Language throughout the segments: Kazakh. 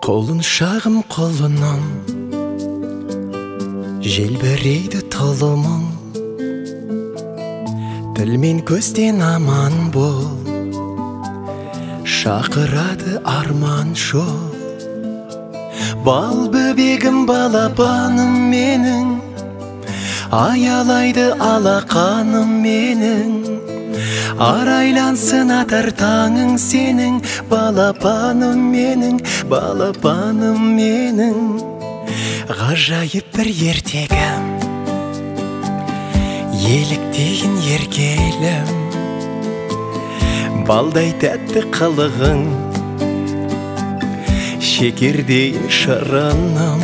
Қолын шағым қолынан желбірейді тұлымың, тіл мен көзден аман бол, шақырады арман жол. Бал бөбегім, балапаным менің, аялайды алақаным менің. Арайлансын атар таңың сенің, балапаным менің, балапаным менің. Ғажайып бір ертегім, еліктейін еркелім, балдай тәтті қылығың, шекердейін шырыным.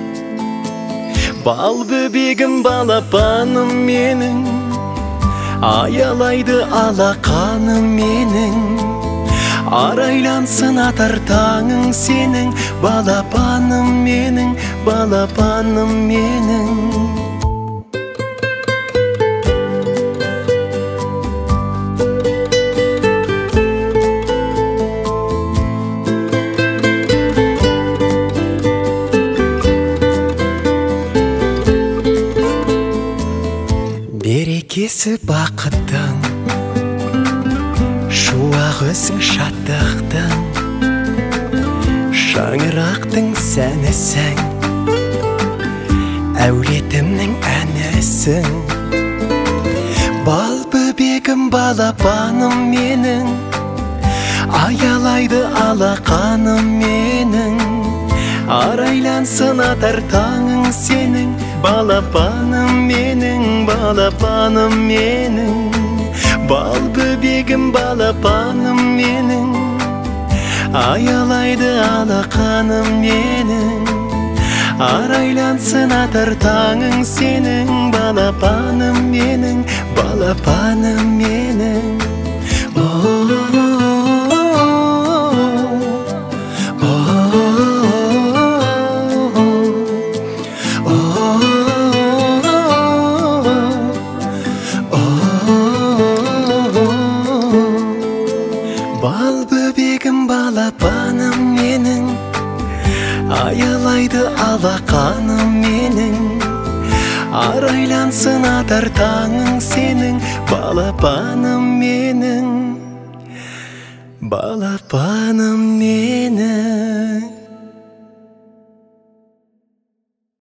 Бал бөбегім, балапаным менің, аялайды алақаным менің. Арайлансын атар таңың сенің, балапаным менің, балапаным менің. Берекесі бақыттың, шуақ өзің шаттықтың, шаңырақтың сәнісің, әулетімнің әнісің. Бал бөбегім, балапаным менің, аялайды алақаным менің. Арайлансын атар таңың сенің, балапаным менің, балапаным менің. Бал бөбегім, балапаным менің, аялайды алақаным менің. Арайлансын атар таңың сенің, балапаным менің, балапаным менің. Бал бөбегім, балапаным менің, аялайды алақаным менің. Арайлансын атар таңың сенің, балапаным менің, балапаным менің.